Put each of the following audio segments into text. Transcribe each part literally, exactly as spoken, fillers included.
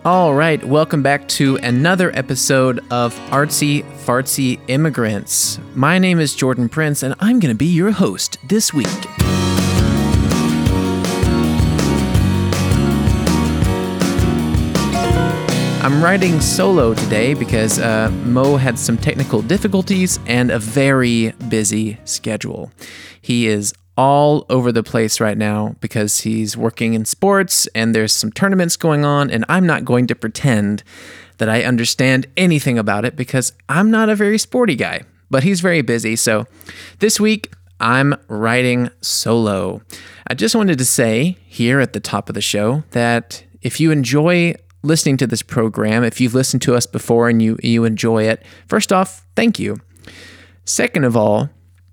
All right, welcome back to another episode of Artsy Fartsy Immigrants. My name is Jordan Prince, and I'm going to be your host this week. I'm writing solo today because uh, Mo had some technical difficulties and a very busy schedule. He is all over the place right now because he's working in sports and there's some tournaments going on, and I'm not going to pretend that I understand anything about it because I'm not a very sporty guy, but he's very busy. So this week I'm writing solo. I just wanted to say here at the top of the show that if you enjoy listening to this program, if you've listened to us before and you, you enjoy it, first off, thank you. Second of all,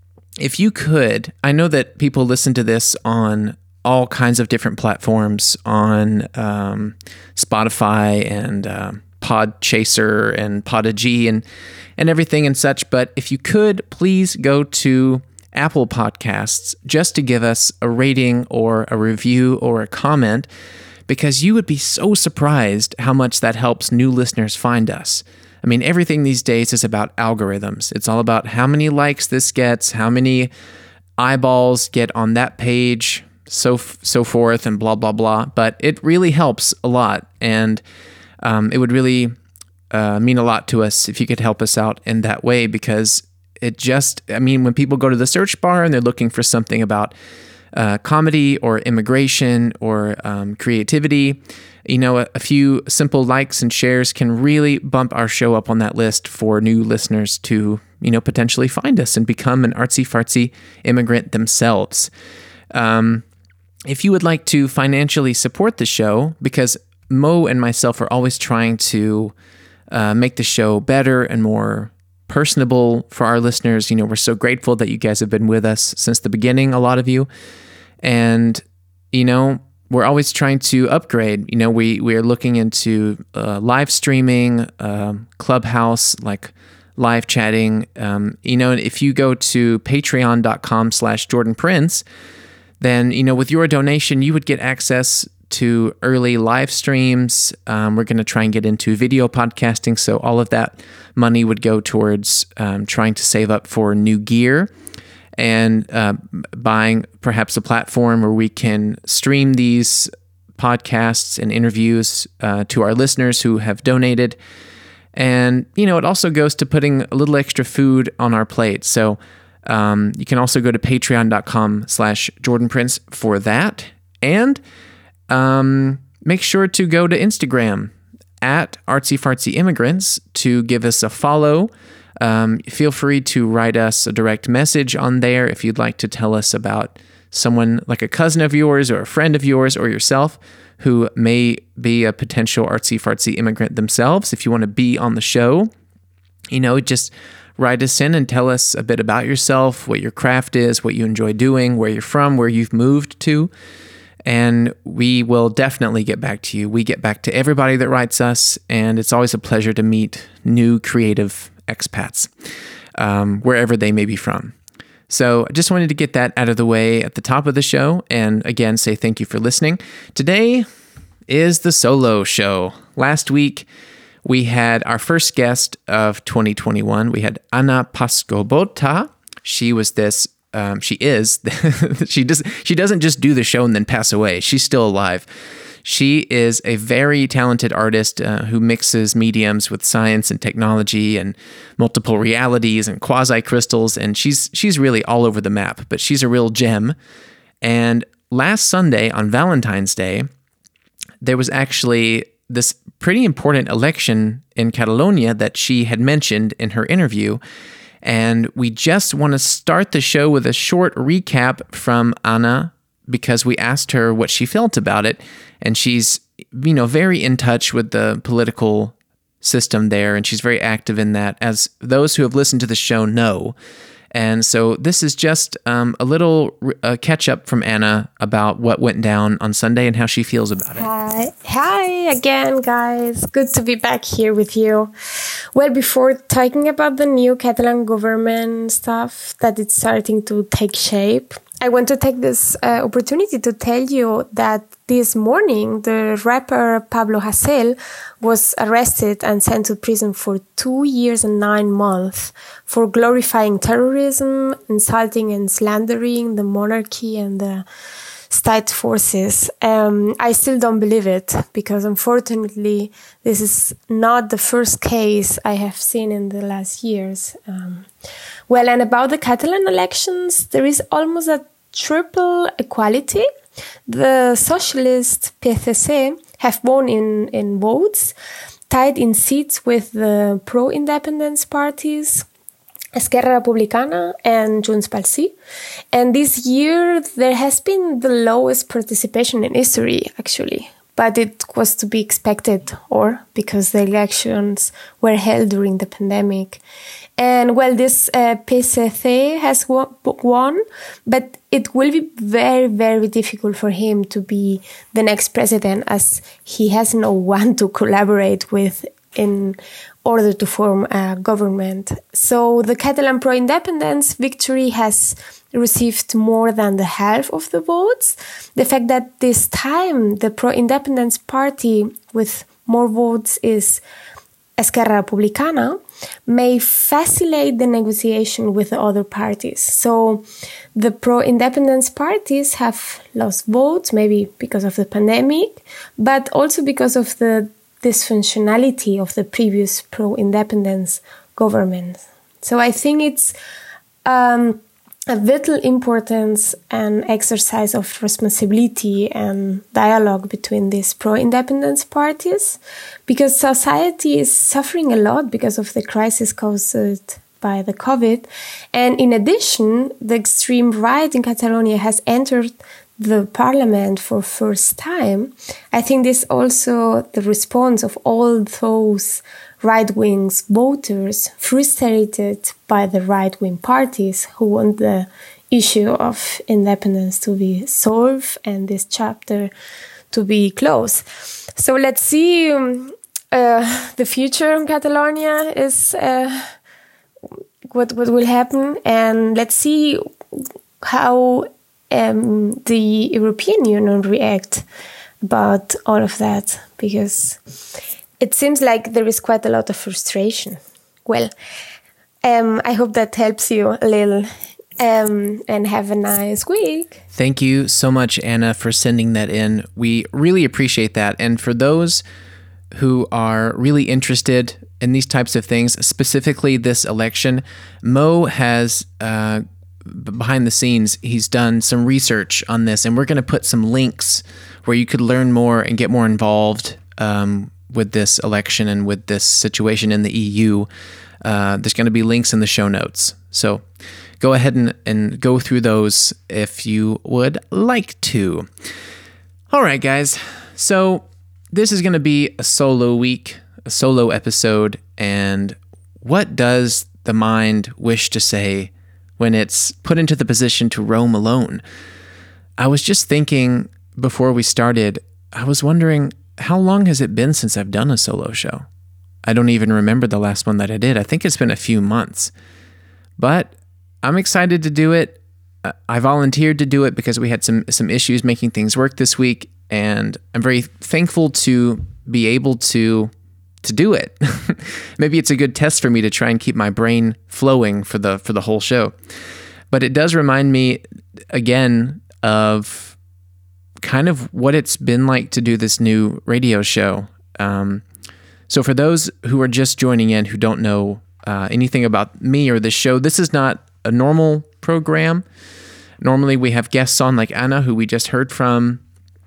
if you could, I know that people listen to this on all kinds of different platforms, on um, Spotify and uh, Podchaser and Podigy and, and everything and such, but if you could, please go to Apple Podcasts just to give us a rating or a review or a comment, because you would be so surprised how much that helps new listeners find us. I mean, everything these days is about algorithms. It's all about how many likes this gets, how many eyeballs get on that page, so so forth, and blah, blah, blah. But it really helps a lot, and um, it would really uh, mean a lot to us if you could help us out in that way, because it just, I mean, when people go to the search bar and they're looking for something about uh, comedy or immigration or um, creativity, you know, a, a few simple likes and shares can really bump our show up on that list for new listeners to, you know, potentially find us and become an artsy-fartsy immigrant themselves. Um, if you would like to financially support the show, because Mo and myself are always trying to uh, make the show better and more personable for our listeners. You know, we're so grateful that you guys have been with us since the beginning, a lot of you. And, you know, we're always trying to upgrade. You know, we, we are looking into uh, live streaming, um, Clubhouse, like live chatting. Um, you know, if you go to patreon.com slash Jordan Prince, then, you know, with your donation, you would get access to early live streams. Um, we're going to try and get into video podcasting. So all of that money would go towards um, trying to save up for new gear and uh, buying perhaps a platform where we can stream these podcasts and interviews uh, to our listeners who have donated. And, you know, it also goes to putting a little extra food on our plate. So um, you can also go to patreon.com slash Jordan Prince for that. And um, make sure to go to Instagram at Artsy Fartsy Immigrants to give us a follow. Um, feel free to write us a direct message on there if you'd like to tell us about someone like a cousin of yours or a friend of yours or yourself who may be a potential artsy-fartsy immigrant themselves. If you want to be on the show, you know, just write us in and tell us a bit about yourself, what your craft is, what you enjoy doing, where you're from, where you've moved to, and we will definitely get back to you. We get back to everybody that writes us, and it's always a pleasure to meet new creative expats, um, wherever they may be from. So I just wanted to get that out of the way at the top of the show, and again, say thank you for listening. Today is the solo show. Last week, we had our first guest of twenty twenty-one. We had Anna Paskobota. She was this, um, she is, she, does, she doesn't just do the show and then pass away. She's still alive. She is a very talented artist uh, who mixes mediums with science and technology and multiple realities and quasi-crystals, and she's she's really all over the map, but she's a real gem. And last Sunday, on Valentine's Day, there was actually this pretty important election in Catalonia that she had mentioned in her interview, and we just want to start the show with a short recap from Anna, because we asked her what she felt about it, and she's, you know, very in touch with the political system there, and she's very active in that, as those who have listened to the show know. And so this is just um, a little uh, catch-up from Anna about what went down on Sunday and how she feels about it. Hi. Hi again, guys. Good to be back here with you. Well, before talking about the new Catalan government stuff that it's starting to take shape, I want to take this uh, opportunity to tell you that this morning, the rapper Pablo Hasél was arrested and sent to prison for two years and nine months for glorifying terrorism, insulting and slandering the monarchy and the state forces. Um, I still don't believe it, because unfortunately, this is not the first case I have seen in the last years. Um, well, and about the Catalan elections, there is almost a triple equality. The socialist P S C have won in, in votes, tied in seats with the pro-independence parties, Esquerra Republicana and Junts pel Sí. And this year there has been the lowest participation in history, actually. But it was to be expected, or because the elections were held during the pandemic. And well, this uh, P S C has won, but it will be very, very difficult for him to be the next president, as he has no one to collaborate with in order to form a government. So the Catalan pro-independence victory has received more than the half of the votes. The fact that this time the pro-independence party with more votes is Esquerra Republicana may facilitate the negotiation with the other parties. So the pro-independence parties have lost votes, maybe because of the pandemic, but also because of the dysfunctionality of the previous pro-independence government. So I think it's um, a vital importance and exercise of responsibility and dialogue between these pro-independence parties, because society is suffering a lot because of the crisis caused by the COVID. And in addition, the extreme right in Catalonia has entered the parliament for first time. I think this also the response of all those right-wing voters frustrated by the right-wing parties who want the issue of independence to be solved and this chapter to be closed. So let's see. Um, uh, the future in Catalonia is uh, what what will happen, and let's see how Um, the European Union react about all of that, because it seems like there is quite a lot of frustration. Well, um, I hope that helps you a little, um, and have a nice week. Thank you so much, Anna, for sending that in. We really appreciate that. And for those who are really interested in these types of things, specifically this election, Mo has uh, behind the scenes, he's done some research on this, and we're going to put some links where you could learn more and get more involved um, with this election and with this situation in the E U. Uh, there's going to be links in the show notes. So go ahead and, and go through those if you would like to. All right, guys. So this is going to be a solo week, a solo episode. And what does the mind wish to say when it's put into the position to roam alone? I was just thinking before we started, I was wondering, how long has it been since I've done a solo show? I don't even remember the last one that I did. I think it's been a few months. But I'm excited to do it. I volunteered to do it because we had some some issues making things work this week, and I'm very thankful to be able to to do it. Maybe it's a good test for me to try and keep my brain flowing for the for the whole show. But it does remind me again of kind of what it's been like to do this new radio show. Um, so for those who are just joining in who don't know uh, anything about me or this show, this is not a normal program. Normally we have guests on like Anna, who we just heard from,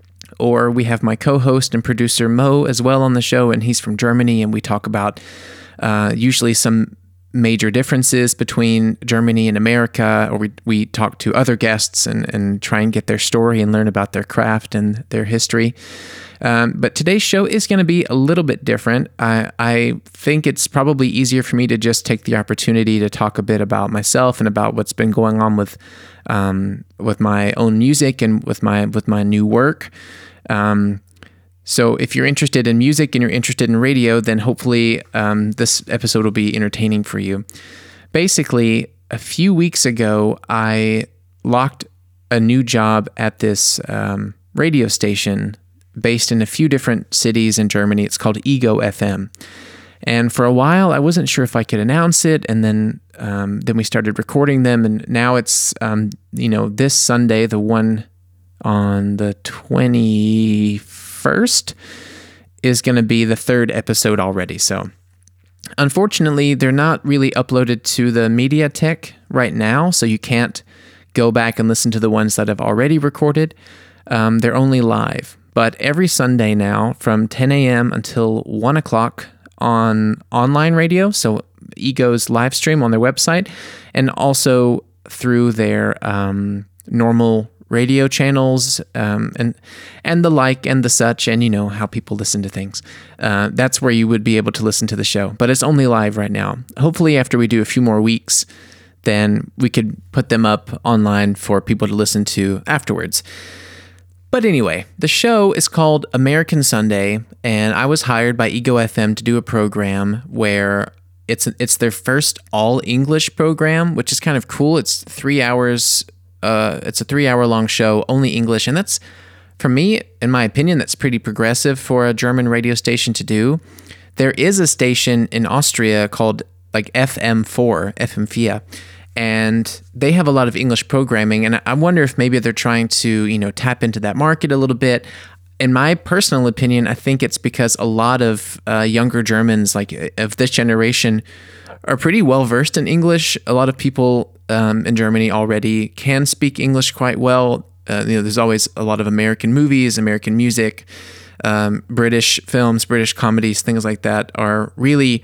or we have my co-host and producer Mo as well on the show, and he's from Germany, and we talk about uh, usually some major differences between Germany and America, or we we talk to other guests and, and try and get their story and learn about their craft and their history. Um, but today's show is going to be a little bit different. I, I think it's probably easier for me to just take the opportunity to talk a bit about myself and about what's been going on with um, with my own music and with my with my new work. Um, so if you're interested in music and you're interested in radio, then hopefully um, this episode will be entertaining for you. Basically, a few weeks ago, I locked a new job at this um, radio station based in a few different cities in Germany. It's called Ego F M. And for a while, I wasn't sure if I could announce it, and then um, then we started recording them, and now it's um, you know this Sunday, the one on the twenty-first, is going to be the third episode already. So unfortunately, they're not really uploaded to the Mediatek right now, so you can't go back and listen to the ones that I've already recorded. Um, they're only live, but every Sunday now from ten a.m. until one o'clock on online radio, so Ego's live stream on their website, and also through their um, normal radio channels um, and and the like and the such, and you know how people listen to things. Uh, that's where you would be able to listen to the show, but it's only live right now. Hopefully after we do a few more weeks, then we could put them up online for people to listen to afterwards. But anyway, the show is called American Sunday, and I was hired by Ego F M to do a program where it's it's their first all-English program, which is kind of cool. It's three hours, uh, it's a three-hour-long show, only English, and that's, for me, in my opinion, that's pretty progressive for a German radio station to do. There is a station in Austria called like F M four, F M four, and they have a lot of English programming, and I wonder if maybe they're trying to, you know, tap into that market a little bit. In my personal opinion, I think it's because a lot of uh, younger Germans, like of this generation, are pretty well versed in English. A lot of people um, in Germany already can speak English quite well. Uh, you know, there's always a lot of American movies, American music, um, British films, British comedies, things like that are really,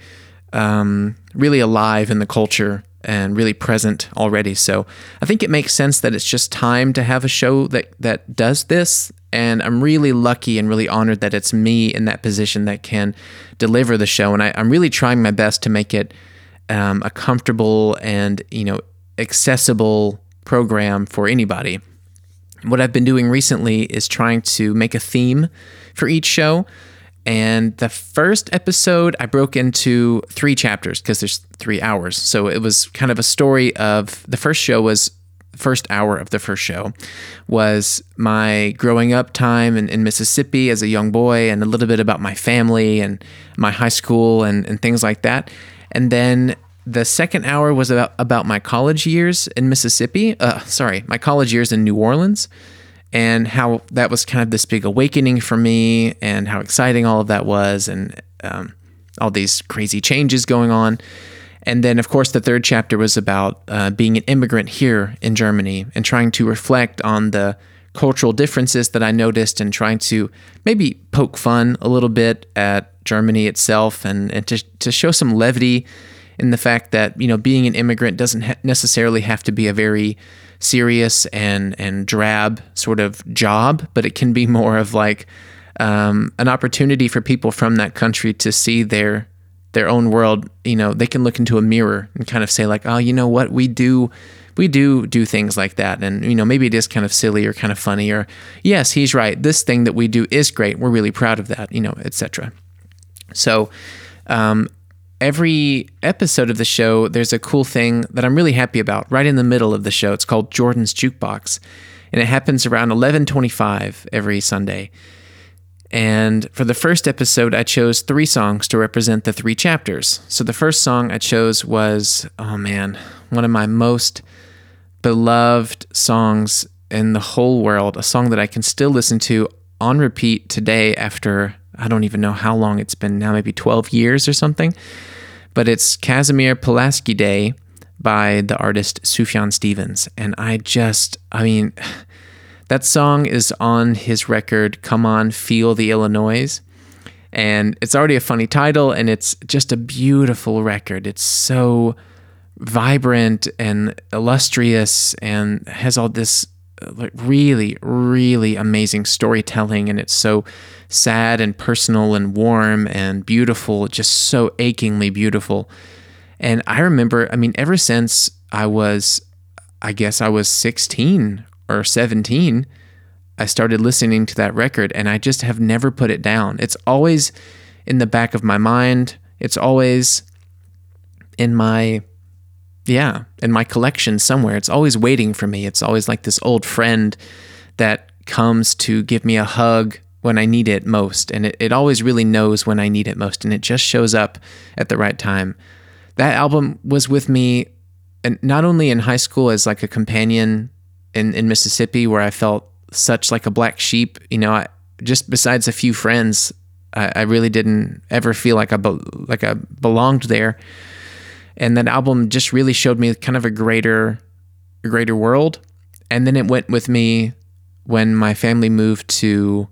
um, really alive in the culture and really present already. So I think it makes sense that it's just time to have a show that, that does this. And I'm really lucky and really honored that it's me in that position that can deliver the show. And I, I'm really trying my best to make it um, a comfortable and, you know, accessible program for anybody. What I've been doing recently is trying to make a theme for each show. And the first episode, I broke into three chapters because there's three hours. So it was kind of a story of, the first show was, first hour of the first show was my growing up time in, in Mississippi as a young boy, and a little bit about my family and my high school and, and things like that. And then the second hour was about, about my college years in Mississippi. Uh, sorry, my college years in New Orleans, and how that was kind of this big awakening for me, and how exciting all of that was, and um, all these crazy changes going on. And then, of course, the third chapter was about uh, being an immigrant here in Germany and trying to reflect on the cultural differences that I noticed, and trying to maybe poke fun a little bit at Germany itself, and, and to, to show some levity in the fact that, you know, being an immigrant doesn't ha- necessarily have to be a very serious and and drab sort of job, but it can be more of like um, an opportunity for people from that country to see their their own world. You know, they can look into a mirror and kind of say like, oh, you know what, we do we do do things like that, and you know, maybe it is kind of silly or kind of funny, or yes, he's right, this thing that we do is great, we're really proud of that, you know, et cetera. So um, every episode of the show, there's a cool thing that I'm really happy about right in the middle of the show. It's called Jordan's Jukebox, and it happens around eleven twenty-five every Sunday. And for the first episode, I chose three songs to represent the three chapters. So the first song I chose was, oh man, one of my most beloved songs in the whole world, a song that I can still listen to on repeat today after, I don't even know how long it's been now, maybe twelve years or something. But it's Casimir Pulaski Day by the artist Sufjan Stevens. And I just, I mean, that song is on his record, Come On, Feel the Illinois. And it's already a funny title, and it's just a beautiful record. It's so vibrant and illustrious, and has all this like really, really amazing storytelling, and it's so sad and personal and warm and beautiful, just so achingly beautiful. And I remember, I mean, ever since I was, I guess I was sixteen or seventeen, I started listening to that record, and I just have never put it down. It's always in the back of my mind. It's always in my yeah, in my collection somewhere. It's always waiting for me. It's always like this old friend that comes to give me a hug when I need it most. And it, it always really knows when I need it most. And it just shows up at the right time. That album was with me, and not only in high school as like a companion in, in Mississippi, where I felt such like a black sheep. You know, I, just besides a few friends, I, I really didn't ever feel like I be, like I belonged there. And that album just really showed me kind of a greater, a greater world. And then it went with me when my family moved to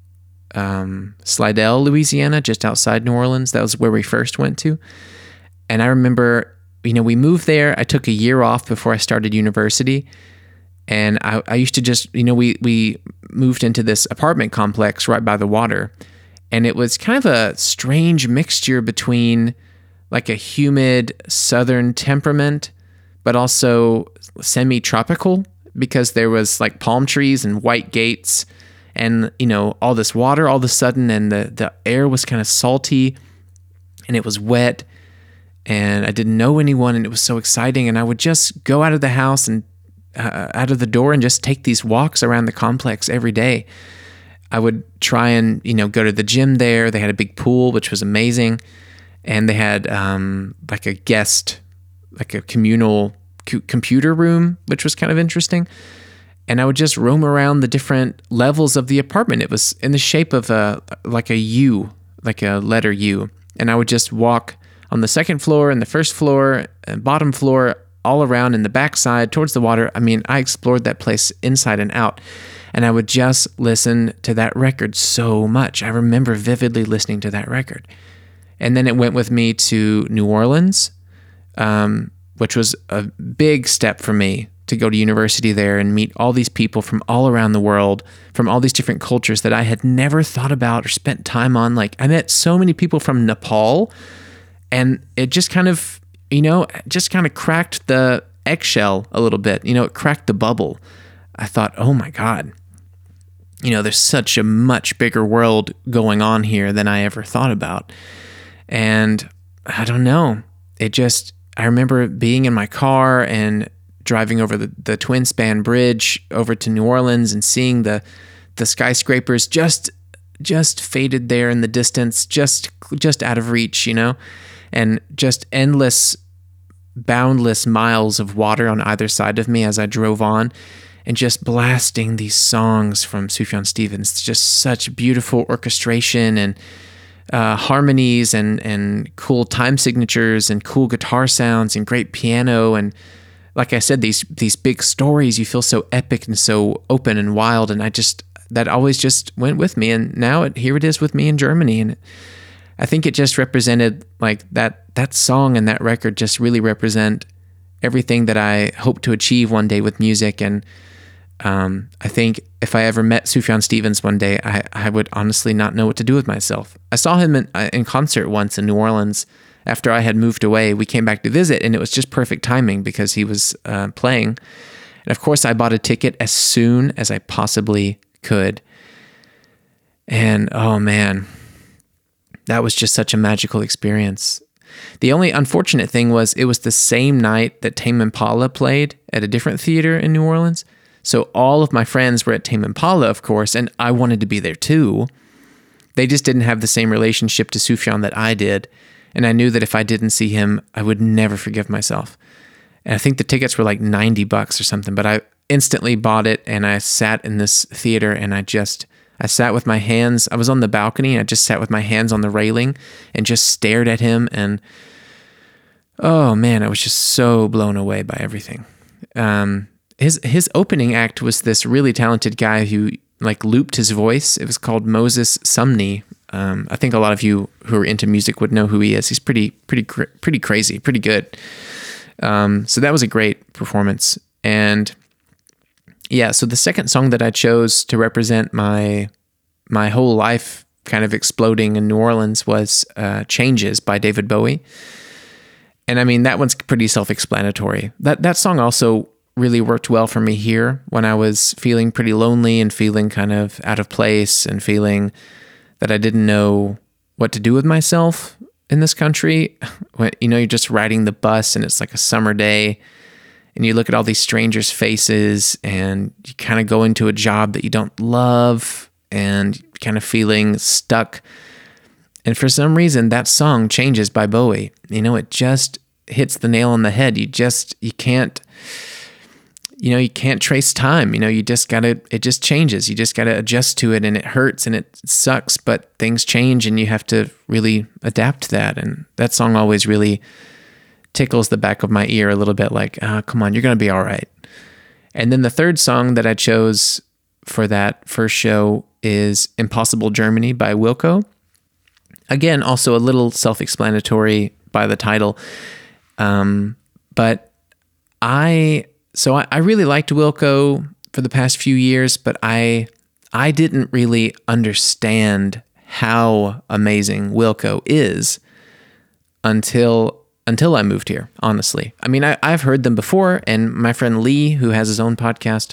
um, Slidell, Louisiana, just outside New Orleans. That was where we first went to. And I remember, you know, we moved there. I took a year off before I started university. And I, I used to just, you know, we, we moved into this apartment complex right by the water. And it was kind of a strange mixture between like a humid southern temperament, but also semi-tropical, because there was like palm trees and white gates and, you know, all this water all of a sudden, and the, the air was kind of salty and it was wet, and I didn't know anyone, and it was so exciting. And I would just go out of the house and uh, out of the door and just take these walks around the complex every day. I would try and, you know, go to the gym there. They had a big pool, which was amazing. And they had um, like a guest, like a communal co- computer room, which was kind of interesting. And I would just roam around the different levels of the apartment. It was in the shape of a like a U, like a letter U. And I would just walk on the second floor and the first floor and bottom floor, all around in the backside towards the water. I mean, I explored that place inside and out. And I would just listen to that record so much. I remember vividly listening to that record. And then it went with me to New Orleans, um, which was a big step for me to go to university there and meet all these people from all around the world, from all these different cultures that I had never thought about or spent time on. Like, I met so many people from Nepal, and it just kind of, you know, just kind of cracked the eggshell a little bit. You know, it cracked the bubble. I thought, oh my God, you know, there's such a much bigger world going on here than I ever thought about. And I don't know, it just, I remember being in my car and driving over the, the Twin Span Bridge over to New Orleans and seeing the the skyscrapers just just faded there in the distance, just just out of reach, you know, and just endless, boundless miles of water on either side of me as I drove on, and just blasting these songs from Sufjan Stevens. Just such beautiful orchestration and uh, harmonies and and cool time signatures and cool guitar sounds and great piano. And like I said, these these big stories, you feel so epic and so open and wild. And I just, that always just went with me. And now it, here it is with me in Germany. And I think it just represented, like, that that song and that record just really represent everything that I hope to achieve one day with music. And um, I think if I ever met Sufjan Stevens one day, I, I would honestly not know what to do with myself. I saw him in, in concert once in New Orleans. After I had moved away, we came back to visit, and it was just perfect timing because he was uh, playing. And of course, I bought a ticket as soon as I possibly could. And oh man, that was just such a magical experience. The only unfortunate thing was it was the same night that Tame Impala played at a different theater in New Orleans. So all of my friends were at Tame Impala, of course, and I wanted to be there too. They just didn't have the same relationship to Sufjan that I did. And I knew that if I didn't see him, I would never forgive myself. And I think the tickets were like ninety bucks or something, but I instantly bought it, and I sat in this theater, and I just, I sat with my hands, I was on the balcony, and I just sat with my hands on the railing and just stared at him. And oh man, I was just so blown away by everything. Um, his, his opening act was this really talented guy who like looped his voice. It was called Moses Sumney. Um, I think a lot of you who are into music would know who he is. He's pretty, pretty, pretty crazy, pretty good. Um, so that was a great performance. And yeah, so the second song that I chose to represent my my whole life kind of exploding in New Orleans was uh, Changes by David Bowie. And I mean, that one's pretty self-explanatory. That that song also really worked well for me here when I was feeling pretty lonely and feeling kind of out of place and feeling that I didn't know what to do with myself. in this country. When, you know, you're just riding the bus and it's like a summer day and you look at all these strangers' faces and you kind of go into a job that you don't love and you're kind of feeling stuck. And for some reason, that song Changes by Bowie, you know, it just hits the nail on the head. You just, you can't, you know, you can't trace time. You know, you just gotta, it just changes. You just gotta adjust to it, and it hurts and it sucks, but things change and you have to really adapt to that. And that song always really tickles the back of my ear a little bit, like, ah, oh, come on, you're gonna be all right. And then the third song that I chose for that first show is Impossible Germany by Wilco. Again, also a little self-explanatory by the title. Um, but I, so I, I really liked Wilco for the past few years, but I, I didn't really understand how amazing Wilco is until, until I moved here, honestly. I mean, I, I've heard them before, and my friend Lee, who has his own podcast,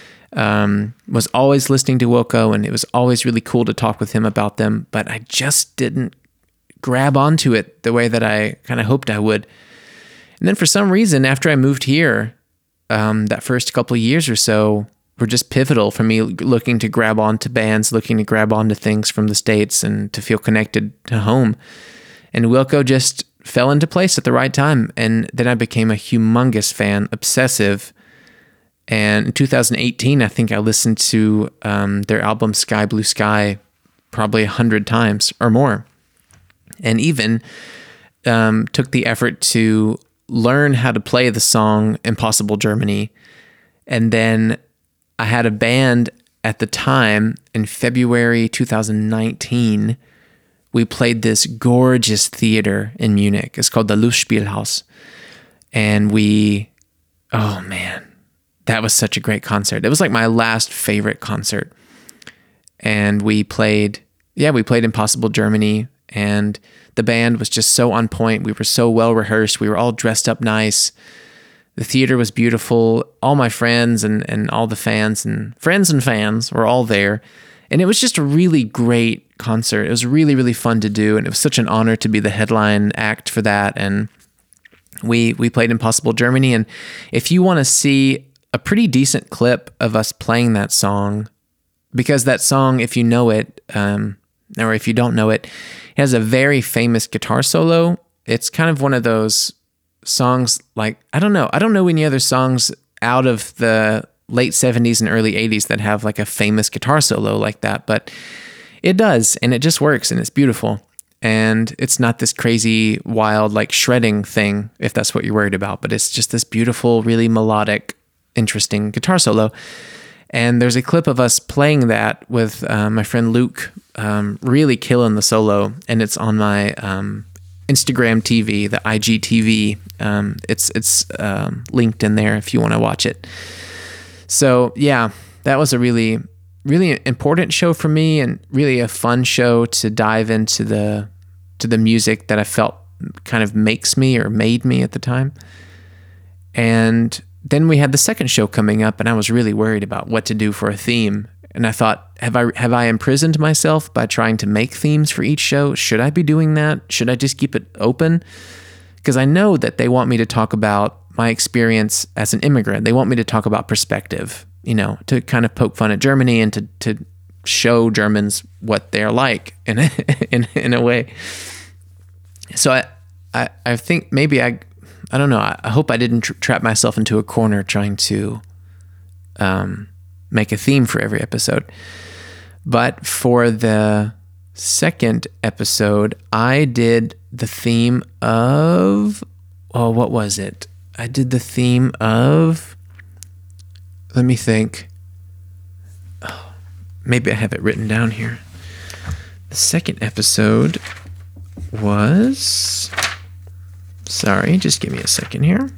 um, was always listening to Wilco, and it was always really cool to talk with him about them, but I just didn't grab onto it the way that I kind of hoped I would. And then for some reason, after I moved here, um, that first couple of years or so were just pivotal for me, looking to grab onto bands, looking to grab onto things from the States and to feel connected to home. And Wilco just fell into place at the right time. And then I became a humongous fan, obsessive. And in two thousand eighteen, I think I listened to um, their album Sky Blue Sky probably a hundred times or more. And even um, took the effort to learn how to play the song Impossible Germany. And then I had a band at the time in February two thousand nineteen. We played this gorgeous theater in Munich. It's called the Lustspielhaus. And we, oh man, that was such a great concert. It was like my last favorite concert. And we played, yeah, we played Impossible Germany. And the band was just so on point. We were so well rehearsed. We were all dressed up nice. The theater was beautiful. All my friends and, and all the fans and friends and fans were all there. And it was just a really great concert. It was really, really fun to do. And it was such an honor to be the headline act for that. And we we played Impossible Germany. And if you want to see a pretty decent clip of us playing that song, because that song, if you know it, um, or if you don't know it, it has a very famous guitar solo. It's kind of one of those songs, like, I don't know. I don't know any other songs out of the late seventies and early eighties that have like a famous guitar solo like that, but it does, and it just works, and it's beautiful. And it's not this crazy, wild, like shredding thing, if that's what you're worried about, but it's just this beautiful, really melodic, interesting guitar solo. And there's a clip of us playing that with uh, my friend Luke, um, really killing the solo, and it's on my um, Instagram T V, the I G T V. Um, it's it's um, linked in there if you want to watch it. So yeah, that was a really, really important show for me, and really a fun show to dive into the to the music that I felt kind of makes me or made me at the time. And then we had the second show coming up, and I was really worried about what to do for a theme. And I thought, have I have I imprisoned myself by trying to make themes for each show? Should I be doing that? Should I just keep it open? Because I know that they want me to talk about my experience as an immigrant. They want me to talk about perspective, you know, to kind of poke fun at Germany and to to show Germans what they're like in a, in in a way. So I, I I think maybe I I don't know. I, I hope I didn't tra- trap myself into a corner trying to um, make a theme for every episode. But for the second episode, I did the theme of, oh, what was it? I did the theme of, let me think. Oh, maybe I have it written down here. The second episode was, sorry, just give me a second here.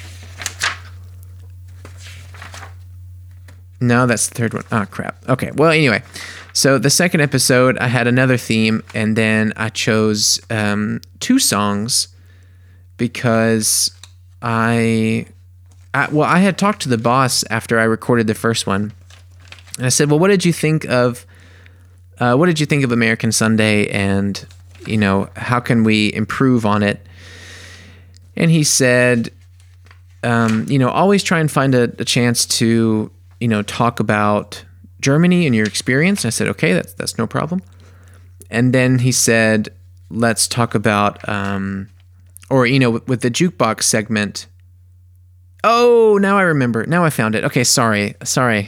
No, that's the third one. Oh, crap. Okay, well, anyway. So the second episode, I had another theme, and then I chose um, two songs because I, I, well, I had talked to the boss after I recorded the first one, and I said, well, what did you think of, uh, what did you think of American Sunday and, you know, how can we improve on it? And he said, um, you know, always try and find a, a chance to, you know, talk about Germany and your experience. And I said, okay, that's that's no problem. And then he said, let's talk about, um, or, you know, with, with the jukebox segment. Oh, now I remember. Now I found it. Okay, sorry. Sorry.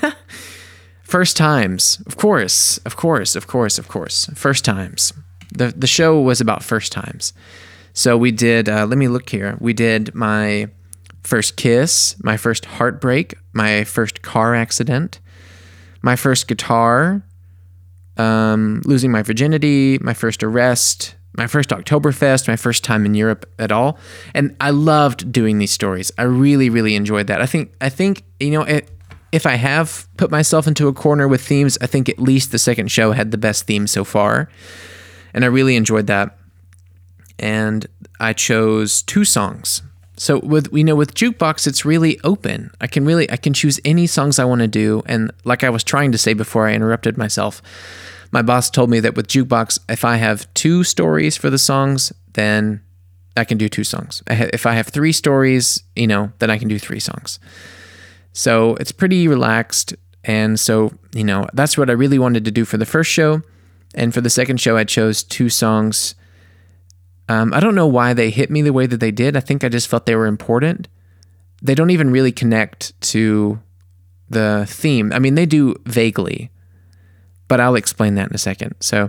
First times. Of course. Of course. Of course. Of course. First times. The the show was about first times. So we did, uh, let me look here. We did my first kiss, my first heartbreak, my first car accident, my first guitar, um, losing my virginity, my first arrest, my first Oktoberfest, my first time in Europe at all. And I loved doing these stories. I really, really enjoyed that. I think, I think, you know, it, if I have put myself into a corner with themes, I think at least the second show had the best theme so far. And I really enjoyed that. And I chose two songs. So with, you know, with Jukebox, it's really open. I can really, I can choose any songs I want to do. And like I was trying to say before I interrupted myself, my boss told me that with Jukebox, if I have two stories for the songs, then I can do two songs. If I have three stories, you know, then I can do three songs. So it's pretty relaxed. And so, you know, that's what I really wanted to do for the first show. And for the second show, I chose two songs. Um, I don't know why they hit me the way that they did. I think I just felt they were important. They don't even really connect to the theme. I mean, they do vaguely, but I'll explain that in a second. So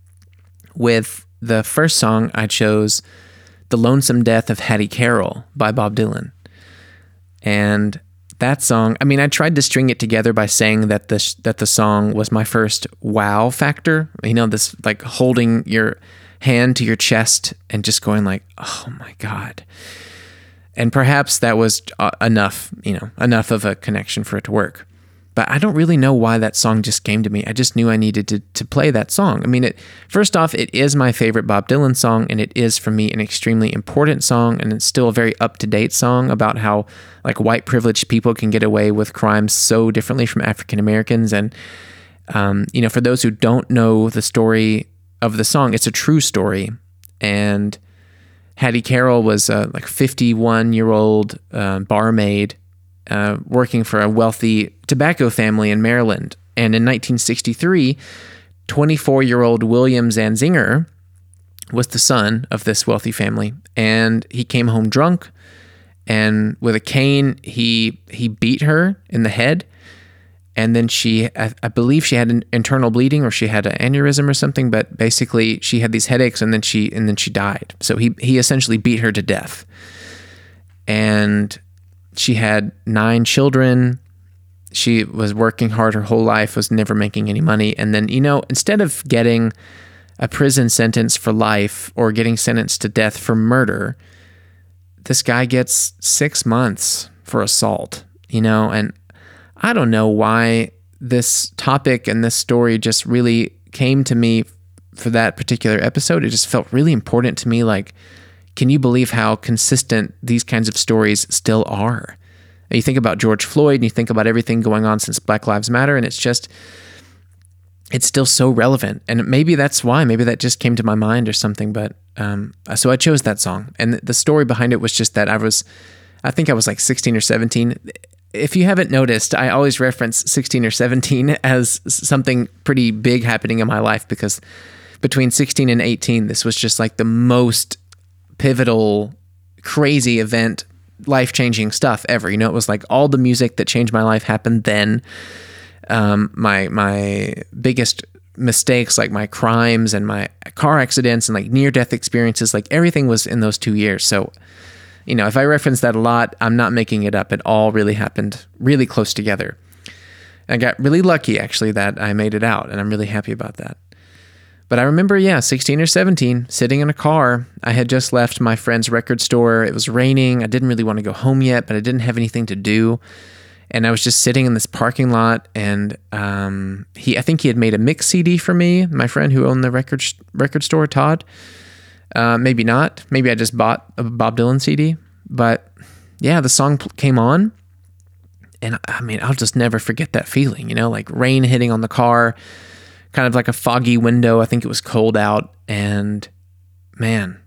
with the first song, I chose The Lonesome Death of Hattie Carroll by Bob Dylan. And that song, I mean, I tried to string it together by saying that this that the song was my first wow factor. You know, this like holding your hand to your chest and just going like, oh my God. And perhaps that was uh, enough, you know, enough of a connection for it to work. But I don't really know why that song just came to me. I just knew I needed to to play that song. I mean, it first off, it is my favorite Bob Dylan song, and it is for me an extremely important song, and it's still a very up-to-date song about how like white privileged people can get away with crimes so differently from African Americans. And um, you know, for those who don't know the story of the song, it's a true story. And Hattie Carroll was a like fifty-one-year-old uh, barmaid uh, working for a wealthy tobacco family in Maryland. And in nineteen sixty-three, twenty-four-year-old William Zanzinger was the son of this wealthy family. And he came home drunk, and with a cane, he he beat her in the head. And then she, I, I believe she had an internal bleeding, or she had an aneurysm or something, but basically she had these headaches, and then she and then she died. So he he essentially beat her to death. And she had nine children. She was working hard her whole life, was never making any money. And then, you know, instead of getting a prison sentence for life or getting sentenced to death for murder, this guy gets six months for assault, you know, and I don't know why this topic and this story just really came to me for that particular episode. It just felt really important to me. Like, can you believe how consistent these kinds of stories still are? And you think about George Floyd, and you think about everything going on since Black Lives Matter, and it's just, it's still so relevant. And maybe that's why, maybe that just came to my mind or something. But um, so I chose that song. And the story behind it was just that I was, I think I was like sixteen or seventeen. If you haven't noticed, I always reference sixteen or seventeen as something pretty big happening in my life, because between sixteen and eighteen, this was just like the most pivotal, crazy event, life-changing stuff ever. You know, it was like all the music that changed my life happened then. Um, my my biggest mistakes, like my crimes and my car accidents and like near-death experiences, like everything was in those two years. So, you know, if I reference that a lot, I'm not making it up. It all really happened really close together. I got really lucky, actually, that I made it out, and I'm really happy about that. But I remember, yeah, sixteen or seventeen, sitting in a car. I had just left my friend's record store. It was raining. I didn't really want to go home yet, but I didn't have anything to do. And I was just sitting in this parking lot, and um, he, I think he had made a mix C D for me, my friend who owned the record record store, Todd. Uh, maybe not. Maybe I just bought a Bob Dylan C D. But yeah, the song came on, and I mean, I'll just never forget that feeling, you know, like rain hitting on the car, kind of like a foggy window. I think it was cold out, and man,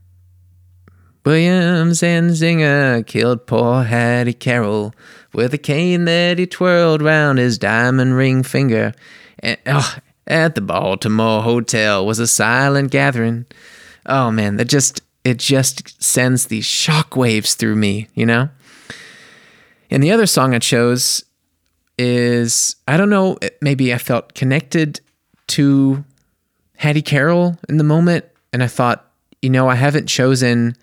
Williams and Zinger killed poor Hattie Carroll with a cane that he twirled round his diamond ring finger. And, oh, at the Baltimore Hotel was a silent gathering. Oh man, that just it just sends these shockwaves through me, you know? And the other song I chose is, I don't know, maybe I felt connected to Hattie Carroll in the moment, and I thought, you know, I haven't chosen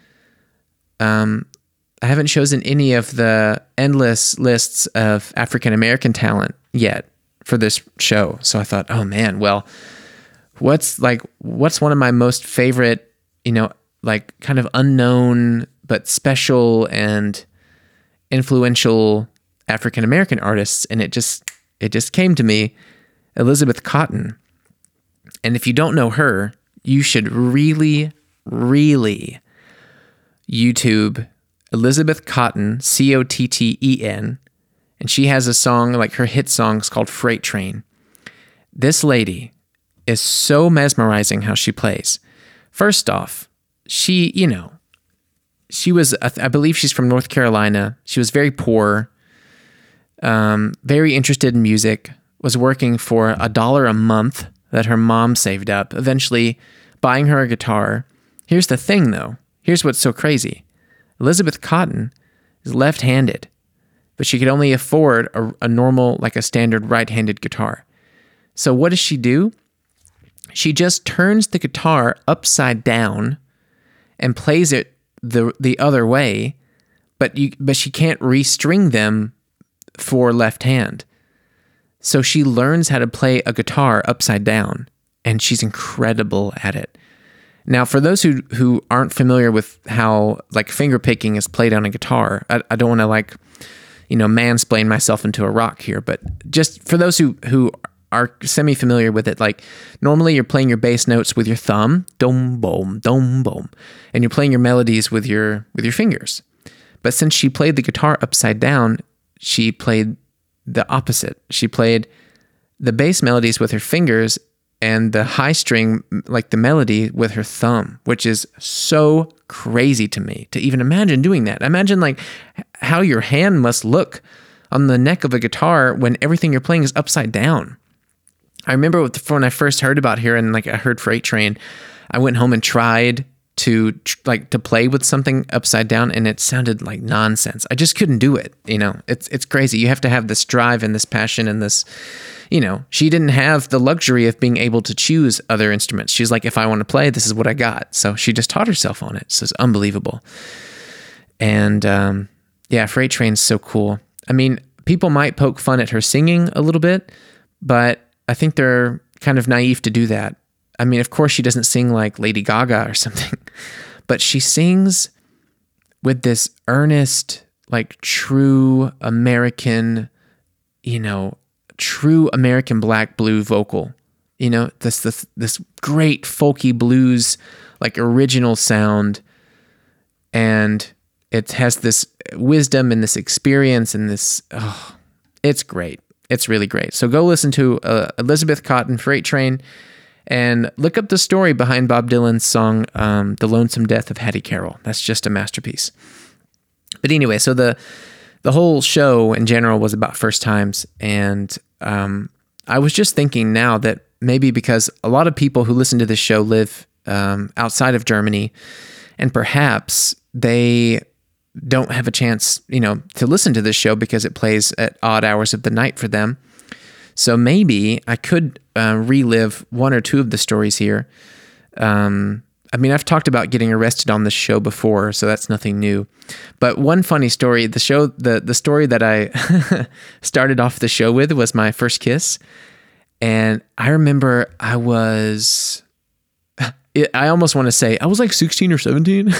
um I haven't chosen any of the endless lists of African American talent yet for this show. So I thought, oh man, well, what's like what's one of my most favorite, you know, like kind of unknown but special and influential African American artists? And it just it just came to me, Elizabeth Cotten. And if you don't know her, you should really, really YouTube Elizabeth Cotten, C O T T E N, and she has a song, like her hit song is called Freight Train. This lady is so mesmerizing how she plays. First off, she, you know, she was, I believe she's from North Carolina. She was very poor, um, very interested in music, was working for a dollar a month that her mom saved up, eventually buying her a guitar. Here's the thing, though. Here's what's so crazy. Elizabeth Cotten is left-handed, but she could only afford a, a normal, like a standard right-handed guitar. So what does she do? She just turns the guitar upside down and plays it the the other way, but you but she can't restring them for left hand. So she learns how to play a guitar upside down, and she's incredible at it. Now, for those who, who aren't familiar with how like finger picking is played on a guitar, I, I don't want to like, you know, mansplain myself into a rock here, but just for those who, who are semi-familiar with it, like normally you're playing your bass notes with your thumb, dom boom, dom boom, and you're playing your melodies with your with your fingers. But since she played the guitar upside down, she played the opposite. She played the bass melodies with her fingers and the high string, like the melody, with her thumb, which is so crazy to me to even imagine doing that. Imagine like how your hand must look on the neck of a guitar when everything you're playing is upside down. I remember when I first heard about her and like I heard Freight Train, I went home and tried to like to play with something upside down, and it sounded like nonsense. I just couldn't do it. You know, it's it's crazy. You have to have this drive and this passion and this, you know, she didn't have the luxury of being able to choose other instruments. She's like, if I want to play, this is what I got. So she just taught herself on it. So it's unbelievable. And um, yeah, Freight Train's so cool. I mean, people might poke fun at her singing a little bit, but I think they're kind of naive to do that. I mean, of course, she doesn't sing like Lady Gaga or something, but she sings with this earnest, like true American, you know, true American black blue vocal. You know, this this this great folky blues, like original sound, and it has this wisdom and this experience and this. Oh, it's great. It's really great. So go listen to uh, Elizabeth Cotten, Freight Train. And look up the story behind Bob Dylan's song, um, The Lonesome Death of Hattie Carroll. That's just a masterpiece. But anyway, so the the whole show in general was about first times. And um, I was just thinking now that maybe because a lot of people who listen to this show live um, outside of Germany, and perhaps they don't have a chance, you know, to listen to this show because it plays at odd hours of the night for them. So maybe I could uh, relive one or two of the stories here. Um, I mean, I've talked about getting arrested on this show before, so that's nothing new. But one funny story, the show, the the story that I started off the show with was my first kiss. And I remember I was, I almost want to say, I was like sixteen or seventeen.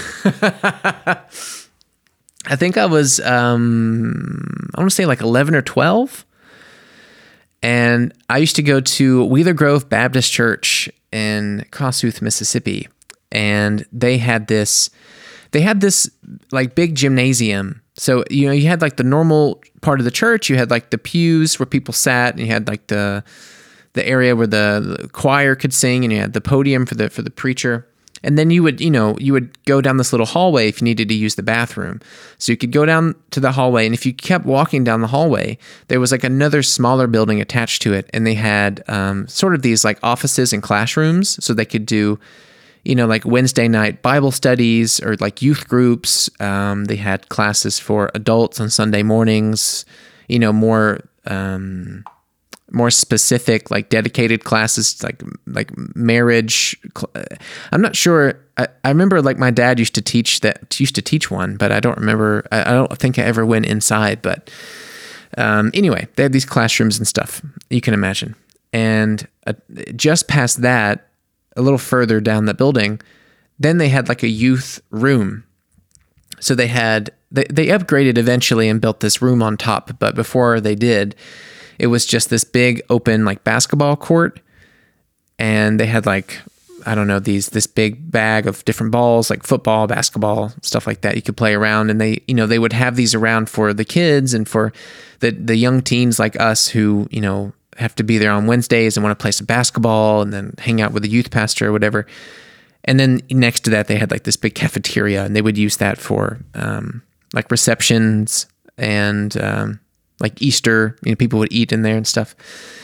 I think I was, um, I want to say like eleven or twelve. And I used to go to Wheeler Grove Baptist Church in Kossuth, Mississippi. And they had this, they had this like big gymnasium. So, you know, you had like the normal part of the church. You had like the pews where people sat, and you had like the, the area where the, the choir could sing, and you had the podium for the for the preacher. And then you would, you know, you would go down this little hallway if you needed to use the bathroom. So you could go down to the hallway, and if you kept walking down the hallway, there was like another smaller building attached to it, and they had um, sort of these like offices and classrooms, so they could do, you know, like Wednesday night Bible studies or like youth groups. Um, they had classes for adults on Sunday mornings, you know, more um, more specific, like dedicated classes, like like marriage. I'm not sure. I, I remember like my dad used to teach that used to teach one, but I don't remember. I, I don't think I ever went inside. But um, anyway, they had these classrooms and stuff. You can imagine. And uh, just past that, a little further down the building, then they had like a youth room. So they had they they upgraded eventually and built this room on top. But before they did, it was just this big open like basketball court, and they had like, I don't know, these this big bag of different balls, like football, basketball, stuff like that you could play around. And they, you know, they would have these around for the kids and for the the young teens like us who, you know, have to be there on Wednesdays and want to play some basketball and then hang out with the youth pastor or whatever. And then next to that, they had like this big cafeteria, and they would use that for um, like receptions and um, like Easter, you know, people would eat in there and stuff.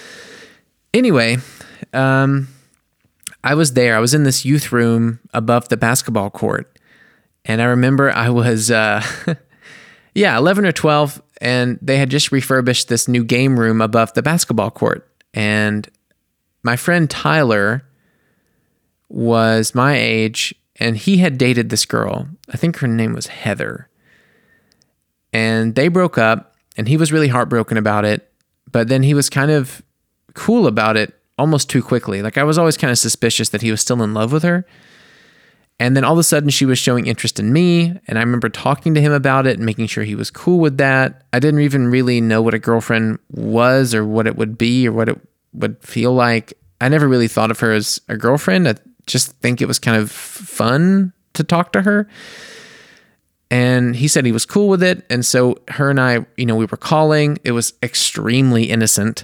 Anyway, um, I was there. I was in this youth room above the basketball court. And I remember I was, uh, yeah, eleven or twelve, and they had just refurbished this new game room above the basketball court. And my friend Tyler was my age, and he had dated this girl. I think her name was Heather. And they broke up. And he was really heartbroken about it, but then he was kind of cool about it almost too quickly. Like I was always kind of suspicious that he was still in love with her. And then all of a sudden she was showing interest in me, and I remember talking to him about it and making sure he was cool with that. I didn't even really know what a girlfriend was or what it would be or what it would feel like. I never really thought of her as a girlfriend. I just think it was kind of fun to talk to her. And he said he was cool with it. And so her and I, you know, we were calling. It was extremely innocent.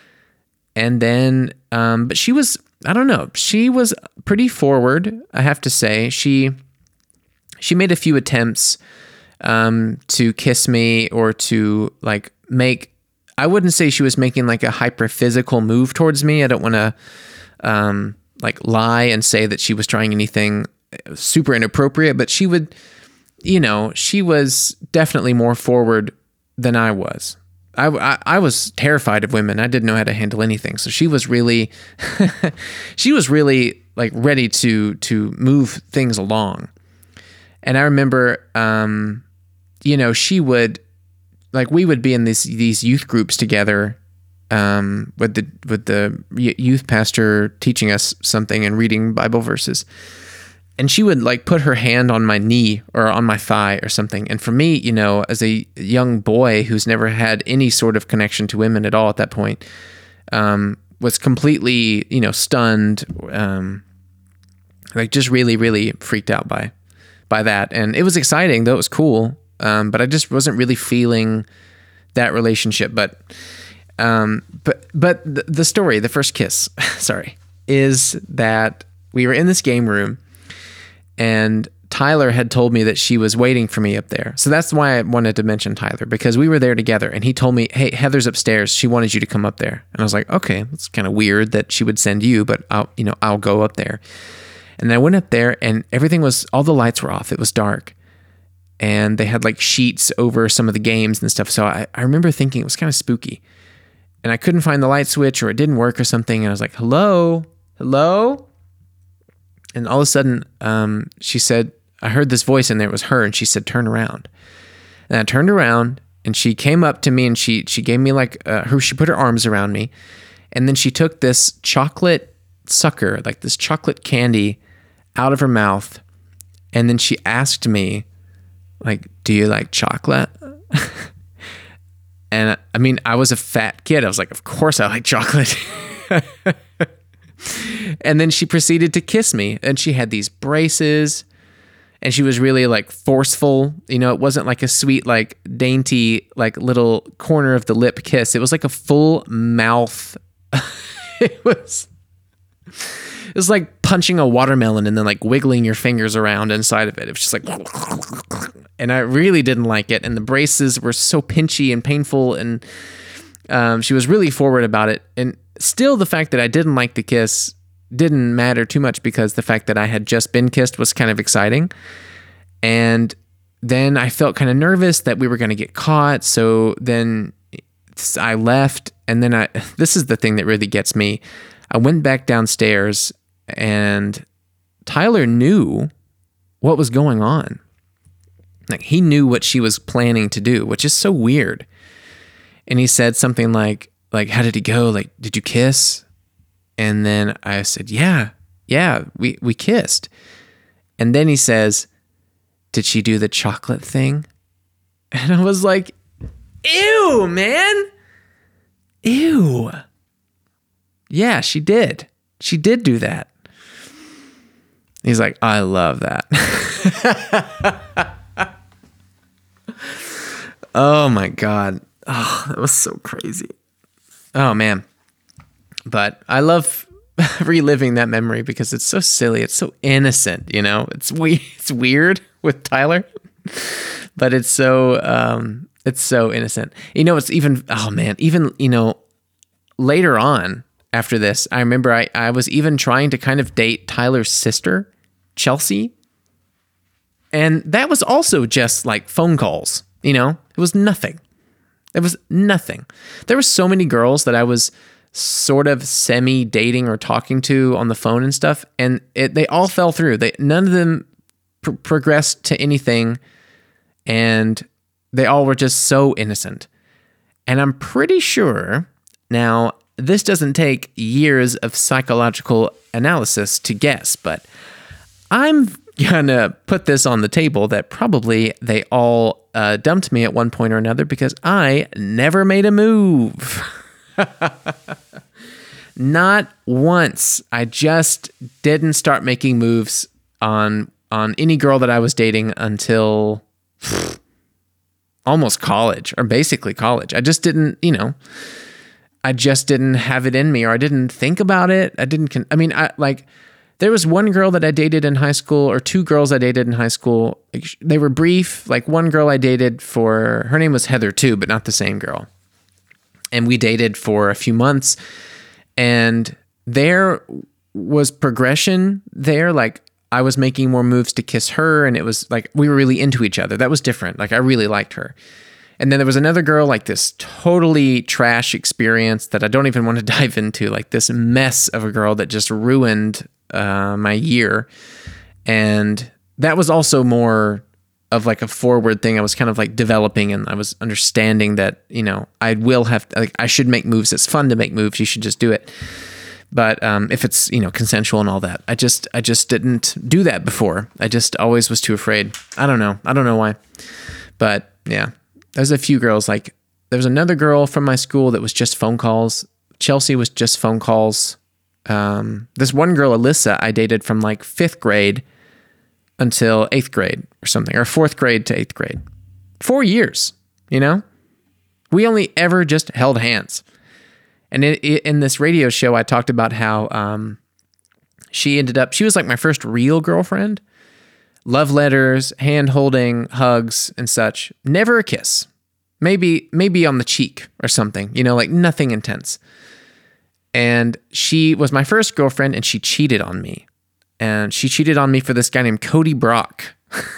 And then, um, but she was, I don't know, she was pretty forward, I have to say. She, she made a few attempts um, to kiss me or to like make, I wouldn't say she was making like a hyper physical move towards me. I don't want to um, like lie and say that she was trying anything super inappropriate, but she would, you know, she was definitely more forward than I was. I, I, I was terrified of women. I didn't know how to handle anything. So she was really, she was really like ready to, to move things along. And I remember, um, you know, she would, like, we would be in these, these youth groups together, um, with the, with the youth pastor teaching us something and reading Bible verses. And she would like put her hand on my knee or on my thigh or something. And for me, you know, as a young boy who's never had any sort of connection to women at all at that point, um, was completely, you know, stunned, um, like just really, really freaked out by, by that. And it was exciting, though it was cool. Um, but I just wasn't really feeling that relationship. But, um, but, but the, the story, the first kiss, sorry, is that we were in this game room. And Tyler had told me that she was waiting for me up there. So that's why I wanted to mention Tyler, because we were there together and he told me, hey, Heather's upstairs. She wanted you to come up there. And I was like, okay, it's kind of weird that she would send you, but I'll, you know, I'll go up there. And then I went up there and everything was, all the lights were off. It was dark. And they had like sheets over some of the games and stuff. So I, I remember thinking it was kind of spooky. And I couldn't find the light switch or it didn't work or something. And I was like, hello, hello? And all of a sudden, um, she said, I heard this voice in there. It was her. And she said, turn around. And I turned around and she came up to me and she, she gave me like, uh, her, she put her arms around me. And then she took this chocolate sucker, like this chocolate candy out of her mouth. And then she asked me, like, do you like chocolate? And I mean, I was a fat kid. I was like, of course I like chocolate. And then she proceeded to kiss me, and she had these braces, and she was really like forceful. You know, it wasn't like a sweet, like dainty, like little corner of the lip kiss. It was like a full mouth. it was it was like punching a watermelon and then like wiggling your fingers around inside of it. It was just like, and I really didn't like it. And the braces were so pinchy and painful, and um, she was really forward about it. And still, the fact that I didn't like the kiss didn't matter too much, because the fact that I had just been kissed was kind of exciting. And then I felt kind of nervous that we were going to get caught. So then I left, and then I, this is the thing that really gets me. I went back downstairs, and Tyler knew what was going on. Like, he knew what she was planning to do, which is so weird. And he said something like, like, how did it go? Like, did you kiss? And then I said, yeah, yeah, we, we kissed. And then he says, did she do the chocolate thing? And I was like, ew, man. Ew. Yeah, she did. She did do that. He's like, I love that. Oh my God. Oh, that was so crazy. Oh man. But I love reliving that memory because it's so silly. It's so innocent, you know? It's we it's weird with Tyler, but it's so um it's so innocent. You know, it's even oh man, even, you know, later on after this, I remember I, I was even trying to kind of date Tyler's sister, Chelsea. And that was also just like phone calls, you know? It was nothing. It was nothing. There were so many girls that I was sort of semi-dating or talking to on the phone and stuff, and it, they all fell through. They none of them pr- progressed to anything, and they all were just so innocent. And I'm pretty sure, now, this doesn't take years of psychological analysis to guess, but I'm gonna put this on the table that probably they all uh, dumped me at one point or another because I never made a move. Not once. I just didn't start making moves on on any girl that I was dating until pff, almost college, or basically college. I just didn't, you know, I just didn't have it in me, or I didn't think about it. I didn't, con- I mean, I like, there was one girl that I dated in high school, or two girls I dated in high school. They were brief. Like, one girl I dated for, her name was Heather too, but not the same girl. And we dated for a few months, and there was progression there. Like, I was making more moves to kiss her, and it was like, we were really into each other. That was different. Like, I really liked her. And then there was another girl, like this totally trash experience that I don't even want to dive into, like this mess of a girl that just ruined uh, my year. And that was also more of like a forward thing. I was kind of like developing, and I was understanding that, you know, I will have, like, I should make moves. It's fun to make moves. You should just do it. But um, if it's, you know, consensual and all that, I just, I just didn't do that before. I just always was too afraid. I don't know. I don't know why. But yeah. There's a few girls, like there was another girl from my school that was just phone calls. Chelsea was just phone calls. Um, this one girl, Alyssa, I dated from like fifth grade until eighth grade or something, or fourth grade to eighth grade. Four years, you know? We only ever just held hands. And it, it, in this radio show, I talked about how um, she ended up, she was like my first real girlfriend. Love letters, hand holding, hugs, and such. Never a kiss. Maybe, maybe on the cheek or something, you know, like nothing intense. And she was my first girlfriend, and she cheated on me. And she cheated on me for this guy named Cody Brock.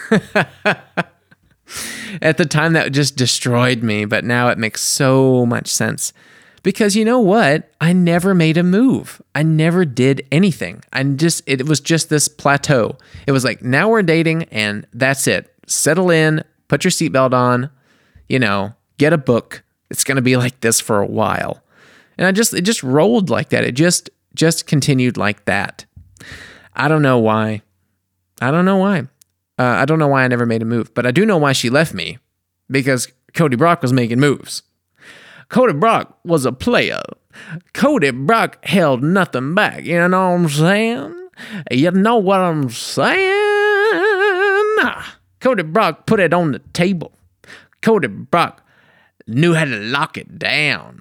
At the time, that just destroyed me, but now it makes so much sense. Because you know what? I never made a move. I never did anything. I just, it was just this plateau. It was like, now we're dating and that's it. Settle in, put your seatbelt on, you know, get a book. It's going to be like this for a while. And I just, it just rolled like that. It just, just continued like that. I don't know why. I don't know why. Uh, I don't know why I never made a move, but I do know why she left me, because Cody Brock was making moves. Cody Brock was a player. Cody Brock held nothing back. You know what I'm saying? You know what I'm saying? Cody Brock put it on the table. Cody Brock knew how to lock it down.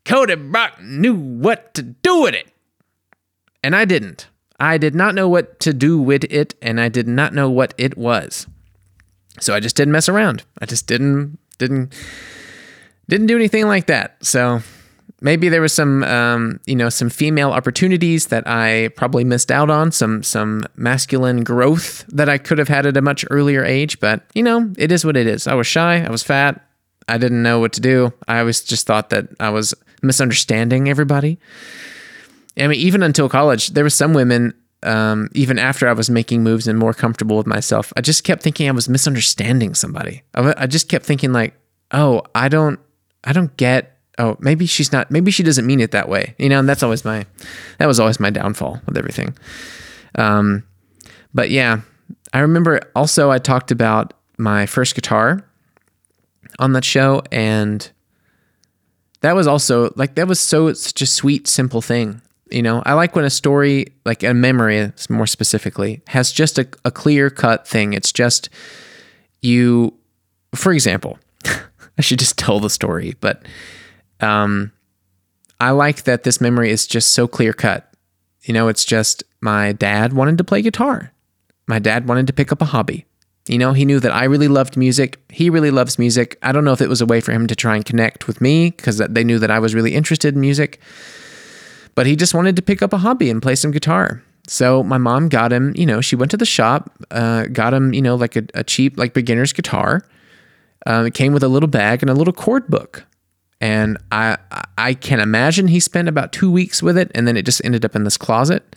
Cody Brock knew what to do with it. And I didn't. I did not know what to do with it, and I did not know what it was. So I just didn't mess around. I just didn't didn't didn't do anything like that. So maybe there was some um, you know, some female opportunities that I probably missed out on, some some masculine growth that I could have had at a much earlier age, but you know, it is what it is. I was shy, I was fat, I didn't know what to do. I always just thought that I was misunderstanding everybody. I mean, even until college, there were some women, um, even after I was making moves and more comfortable with myself, I just kept thinking I was misunderstanding somebody. I, I just kept thinking like, oh, I don't, I don't get, oh, maybe she's not, maybe she doesn't mean it that way. You know, and that's always my, that was always my downfall with everything. Um, but yeah, I remember also I talked about my first guitar on that show, and that was also like, that was so, such a sweet, simple thing. You know, I like when a story, like a memory more specifically, has just a, a clear cut thing. It's just you, for example, I should just tell the story, but um, I like that this memory is just so clear cut. You know, it's just my dad wanted to play guitar. My dad wanted to pick up a hobby. You know, he knew that I really loved music. He really loves music. I don't know if it was a way for him to try and connect with me because they knew that I was really interested in music. But he just wanted to pick up a hobby and play some guitar. So my mom got him, you know, she went to the shop, uh, got him, you know, like a, a cheap, like beginner's guitar. Um, it came with a little bag and a little chord book. And I I can imagine he spent about two weeks with it, and then it just ended up in this closet.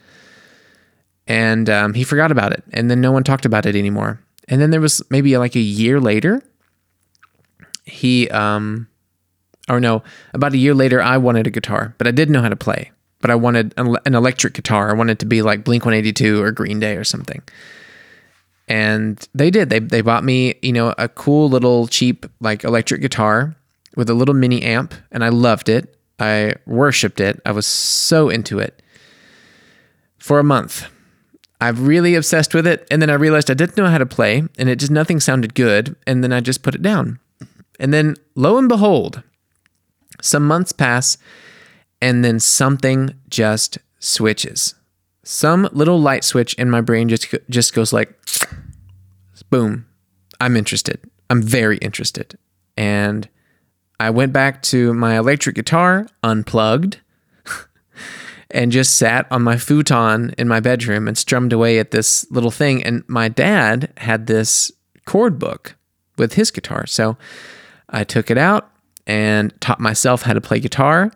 And um, he forgot about it. And then no one talked about it anymore. And then there was maybe like a year later, he, um, or no, about a year later, I wanted a guitar, but I didn't know how to play. But I wanted an electric guitar. I wanted to be like Blink one eighty-two or Green Day or something. And they did. They they bought me, you know, a cool little cheap like electric guitar with a little mini amp, and I loved it. I worshipped it. I was so into it for a month. I'm really obsessed with it, and then I realized I didn't know how to play, and it just nothing sounded good, and then I just put it down. And then lo and behold, some months pass, and then something just switches. Some little light switch in my brain just just goes like, boom, I'm interested. I'm very interested. And I went back to my electric guitar, unplugged, and just sat on my futon in my bedroom and strummed away at this little thing. And my dad had this chord book with his guitar. So I took it out and taught myself how to play guitar.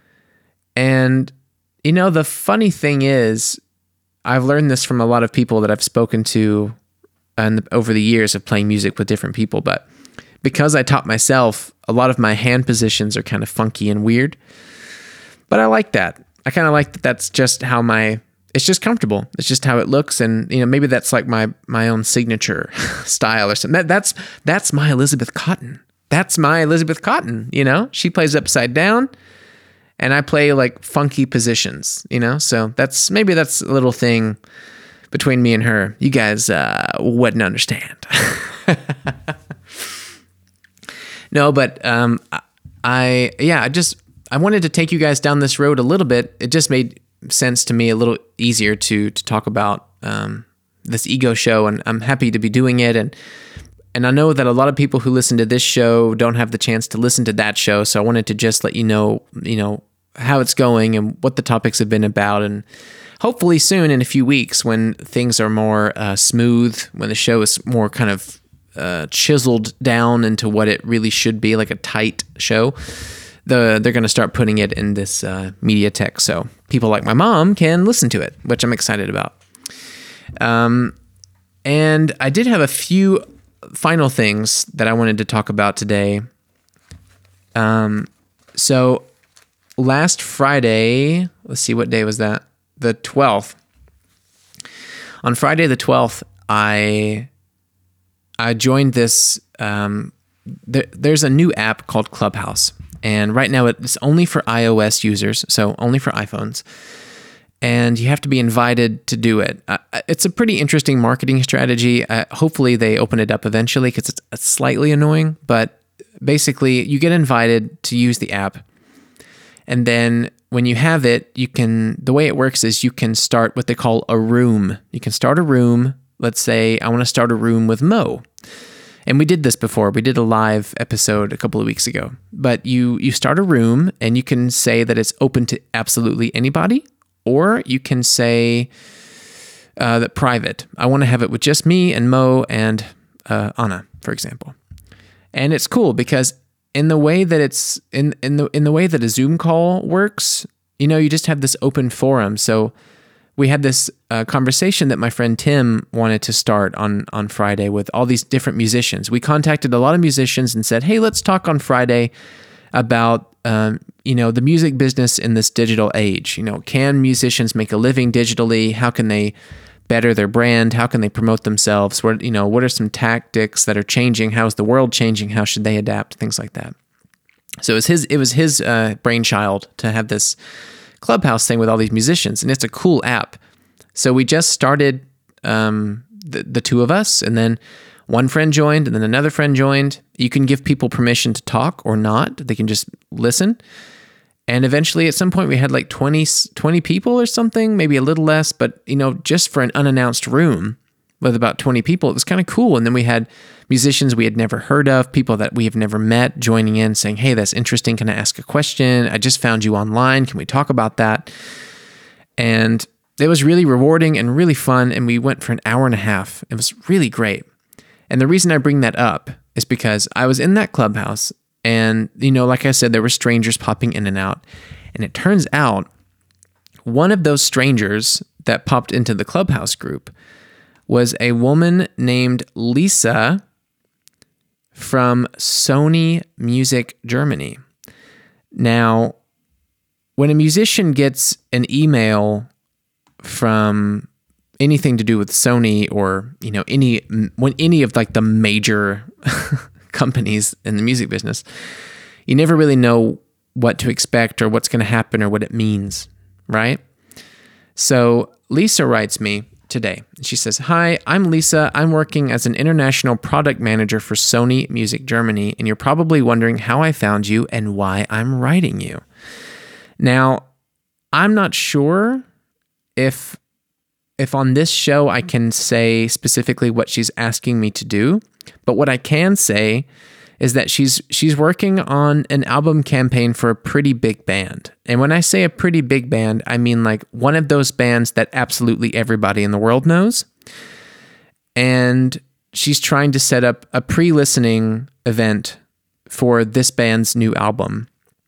And, you know, the funny thing is, I've learned this from a lot of people that I've spoken to and over the years of playing music with different people. But because I taught myself, a lot of my hand positions are kind of funky and weird. But I like that. I kind of like that that's just how my, it's just comfortable. It's just how it looks. And, you know, maybe that's like my, my own signature style or something. That, that's, that's my Elizabeth Cotten. That's my Elizabeth Cotten, you know? She plays upside down. And I play like funky positions, you know? So that's, maybe that's a little thing between me and her. You guys uh, wouldn't understand. No, but um, I, yeah, I just, I wanted to take you guys down this road a little bit. It just made sense to me a little easier to to talk about um, this ego show, and I'm happy to be doing it. And And I know that a lot of people who listen to this show don't have the chance to listen to that show, so I wanted to just let you know, you know, how it's going and what the topics have been about. And hopefully soon, in a few weeks, when things are more uh, smooth, when the show is more kind of uh, chiseled down into what it really should be, like a tight show, the they're going to start putting it in this uh, Mediatek, so people like my mom can listen to it, which I'm excited about. Um, and I did have a few final things that I wanted to talk about today. Um, so last Friday, let's see, what day was that? The twelfth. On Friday the twelfth, I I joined this. Um, there, there's a new app called Clubhouse, and right now it's only for iOS users, so only for iPhones. And you have to be invited to do it. Uh, it's a pretty interesting marketing strategy. Uh, hopefully they open it up eventually because it's, it's slightly annoying. But basically, you get invited to use the app. And then when you have it, you can, the way it works is you can start what they call a room. You can start a room. Let's say I want to start a room with Mo. And we did this before. We did a live episode a couple of weeks ago. But you you start a room and you can say that it's open to absolutely anybody, or you can say uh, that private. I want to have it with just me and Mo and uh, Anna, for example. And it's cool because in the way that it's in in the in the way that a Zoom call works, you know, you just have this open forum. So we had this uh, conversation that my friend Tim wanted to start on, on Friday with all these different musicians. We contacted a lot of musicians and said, hey, let's talk on Friday about, um, you know, the music business in this digital age. You know, can musicians make a living digitally? How can they better their brand? How can they promote themselves? What, you know, what are some tactics that are changing? How is the world changing? How should they adapt? Things like that. So it was his, it was his uh, brainchild to have this Clubhouse thing with all these musicians, and it's a cool app. So we just started um, the, the two of us, and then one friend joined, and then another friend joined. You can give people permission to talk or not. They can just listen. And eventually, at some point, we had like twenty, twenty people or something, maybe a little less, but you know, just for an unannounced room with about twenty people, it was kind of cool. And then we had musicians we had never heard of, people that we have never met joining in saying, hey, that's interesting. Can I ask a question? I just found you online. Can we talk about that? And it was really rewarding and really fun. And we went for an hour and a half. It was really great. And the reason I bring that up is because I was in that Clubhouse and, you know, like I said, there were strangers popping in and out. And it turns out one of those strangers that popped into the Clubhouse group was a woman named Lisa from Sony Music Germany. Now, when a musician gets an email from anything to do with Sony or, you know, any when any of like the major companies in the music business, you never really know what to expect or what's going to happen or what it means, right? So Lisa writes me today. She says, hi, I'm Lisa. I'm working as an international product manager for Sony Music Germany, and you're probably wondering how I found you and why I'm writing you. Now, I'm not sure if if on this show I can say specifically what she's asking me to do, but what I can say is that she's she's working on an album campaign for a pretty big band. And when I say a pretty big band, I mean like one of those bands that absolutely everybody in the world knows. And she's trying to set up a pre-listening event for this band's new album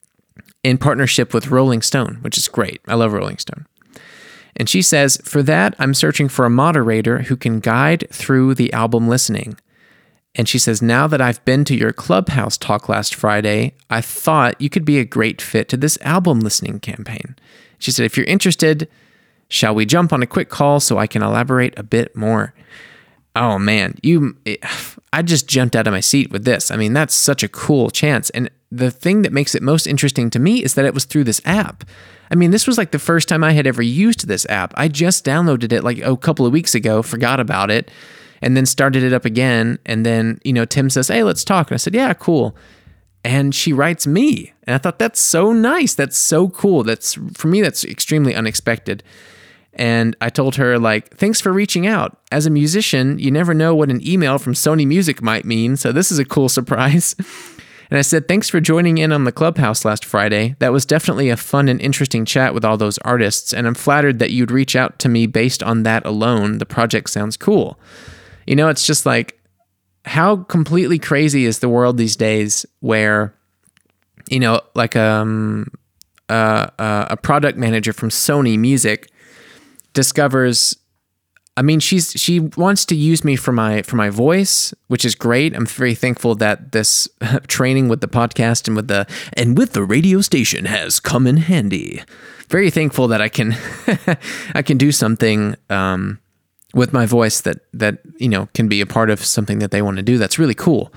in partnership with Rolling Stone, which is great. I love Rolling Stone. And she says, for that, I'm searching for a moderator who can guide through the album listening. And she says, now that I've been to your Clubhouse talk last Friday, I thought you could be a great fit to this album listening campaign. She said, if you're interested, shall we jump on a quick call so I can elaborate a bit more? Oh man, you, I just jumped out of my seat with this. I mean, that's such a cool chance. And the thing that makes it most interesting to me is that it was through this app. I mean, this was like the first time I had ever used this app. I just downloaded it like oh, a couple of weeks ago, forgot about it, and then started it up again. And then, you know, Tim says, hey, let's talk. And I said, yeah, cool. And she writes me. And I thought, that's so nice. That's so cool. That's, for me, that's extremely unexpected. And I told her, like, thanks for reaching out. As a musician, you never know what an email from Sony Music might mean. So this is a cool surprise. And I said, thanks for joining in on the Clubhouse last Friday. That was definitely a fun and interesting chat with all those artists. And I'm flattered that you'd reach out to me based on that alone. The project sounds cool. You know, it's just like, how completely crazy is the world these days where, you know, like um, uh, uh, a product manager from Sony Music discovers, I mean, she's she wants to use me for my for my voice, which is great. I'm very thankful that this training with the podcast and with the and with the radio station has come in handy. Very thankful that I can I can do something um, with my voice that that you know can be a part of something that they want to do. That's really cool.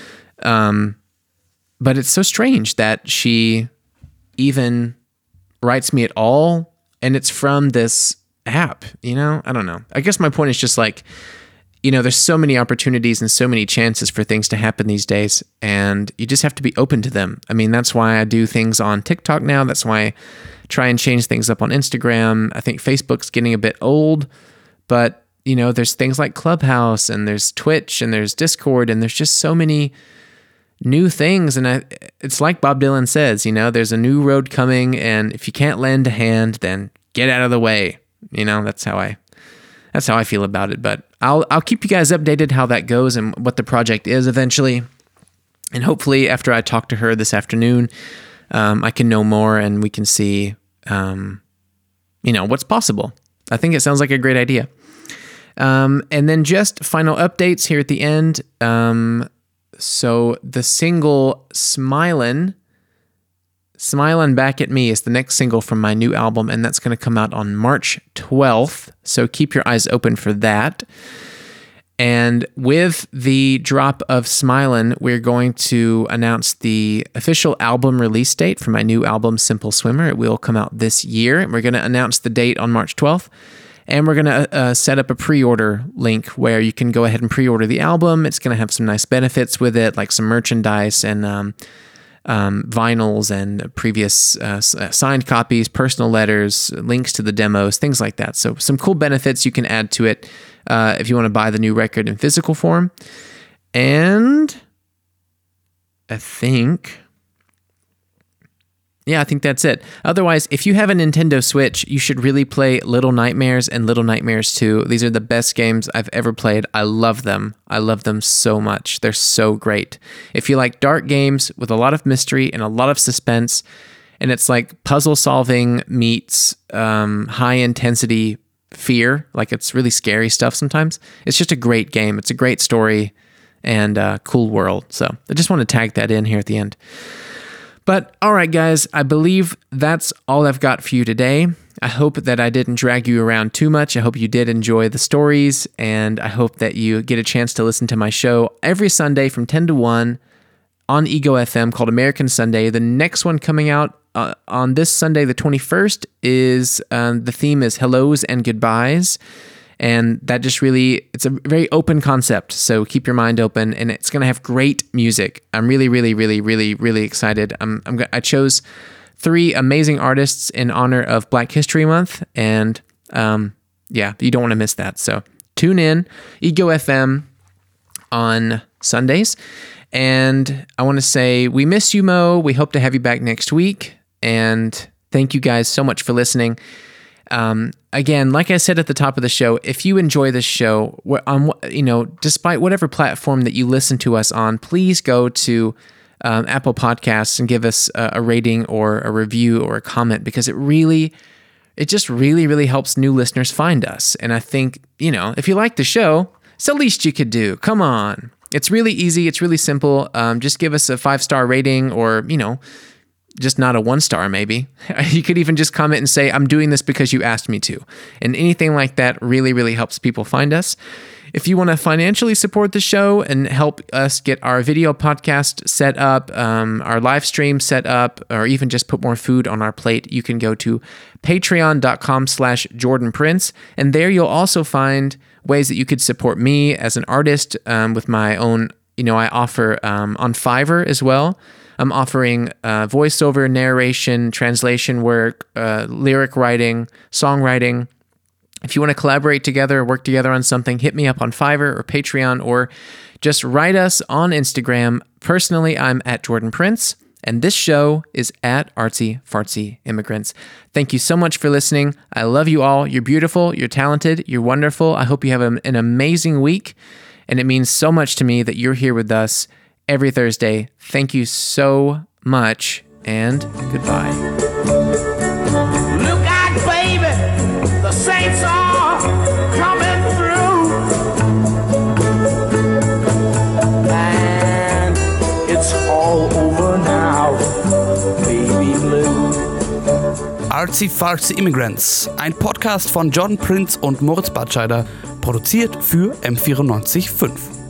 Um, but it's so strange that she even writes me at all, and it's from this app, you know? I don't know. I guess my point is just like, you know, there's so many opportunities and so many chances for things to happen these days, and you just have to be open to them. I mean, that's why I do things on TikTok now. That's why I try and change things up on Instagram. I think Facebook's getting a bit old, but, you know, there's things like Clubhouse, and there's Twitch, and there's Discord, and there's just so many new things. And I, it's like Bob Dylan says, you know, there's a new road coming, and if you can't lend a hand, then get out of the way. You know, that's how I That's how I feel about it, but I'll I'll keep you guys updated how that goes and what the project is eventually. And hopefully after I talk to her this afternoon, um, I can know more and we can see, um, you know, what's possible. I think it sounds like a great idea. Um, and then just final updates here at the end. Um, so the single Smilin', Smilin' Back at Me is the next single from my new album, and that's going to come out on March twelfth, so keep your eyes open for that. And with the drop of Smilin', we're going to announce the official album release date for my new album, Simple Swimmer. It will come out this year, and we're going to announce the date on March twelfth, and we're going to uh, set up a pre-order link where you can go ahead and pre-order the album. It's going to have some nice benefits with it, like some merchandise and um, Um, vinyls and previous uh, signed copies, personal letters, links to the demos, things like that. So some cool benefits you can add to it uh, if you want to buy the new record in physical form. And I think, yeah, I think that's it. Otherwise, if you have a Nintendo Switch, you should really play Little Nightmares and Little Nightmares two. These are the best games I've ever played. I love them. I love them so much. They're so great. If you like dark games with a lot of mystery and a lot of suspense, and it's like puzzle solving meets um, high intensity fear, like it's really scary stuff sometimes, it's just a great game. It's a great story and a cool world. So I just want to tag that in here at the end. But all right, guys, I believe that's all I've got for you today. I hope that I didn't drag you around too much. I hope you did enjoy the stories, and I hope that you get a chance to listen to my show every Sunday from ten to one on Ego F M called American Sunday. The next one coming out uh, on this Sunday, the twenty-first, is um, the theme is hellos and goodbyes. And that just really, it's a very open concept. So keep your mind open, and it's going to have great music. I'm really, really, really, really, really excited. I'm, I'm, I chose three amazing artists in honor of Black History Month. And um, yeah, you don't want to miss that. So tune in, Ego F M on Sundays. And I want to say, we miss you, Mo. We hope to have you back next week. And thank you guys so much for listening. Um, again, like I said at the top of the show, if you enjoy this show, on, you know, despite whatever platform that you listen to us on, please go to um, Apple Podcasts and give us a, a rating or a review or a comment, because it really, it just really, really helps new listeners find us. And I think, you know, if you like the show, it's the least you could do. Come on. It's really easy. It's really simple. Um, just give us a five-star rating, or, you know, just not a one star maybe. You could even just comment and say, I'm doing this because you asked me to. And anything like that really, really helps people find us. If you want to financially support the show and help us get our video podcast set up, um, our live stream set up, or even just put more food on our plate, you can go to patreon.com slash Jordan Prince. And there you'll also find ways that you could support me as an artist um, with my own, you know, I offer um, on Fiverr as well. I'm offering uh, voiceover, narration, translation work, uh, lyric writing, songwriting. If you want to collaborate together, work together on something, hit me up on Fiverr or Patreon, or just write us on Instagram. Personally, I'm at Jordan Prince, and this show is at Artsy Fartsy Immigrants. Thank you so much for listening. I love you all. You're beautiful. You're talented. You're wonderful. I hope you have a, an amazing week, and it means so much to me that you're here with us every Thursday. Thank you so much, and goodbye. Look out, baby, the saints are coming through, and it's all over now, baby blue. Artsy Fartsy Immigrants, ein Podcast von Jordan Prince und Moritz Batscheider, produziert für M vierundneunzig Komma fünf.